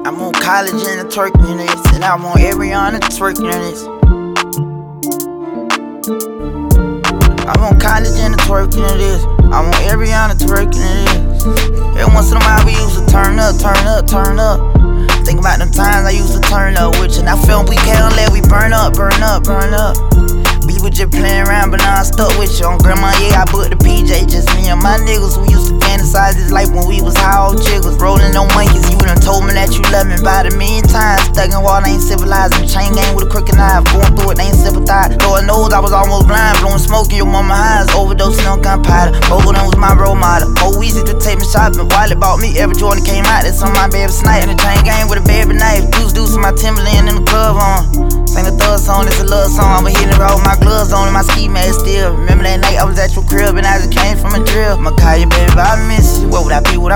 I'm on college and a twerking this, and I'm on Ariana twerking this. I'm on college and a twerking this. I'm on Ariana twerking this. Every once in a while we used to turn up. Think about them times I used to turn up with you. Now film we can't let we burn up. We was just playing around, but now I stuck with you. On grandma, yeah, I booked the PJ. Just me and my niggas, we used to fantasize this life when we was high old jiggles. Rolling on monkeys, you done told me that you love me about a million times. Stuck in water, ain't civilized. In the chain gang with a crooked knife. Going through it, they ain't sympathize. Lord knows I was almost blind. Blowing smoke in your mama eyes. Overdosing on gunpowder. Both of them was my role model. Oh, easy to take me shopping. Wiley bought me every Jordan came out. That's on my baby snipe. In the chain gang with a baby knife. Deuce in my Timberland in the club on. Sing a thug song, it's a love song. I'ma hit it with my gloves on and my ski mask still. Remember that night I was at your crib and I just came from a drill. I'ma call you baby, I miss you. What would I be without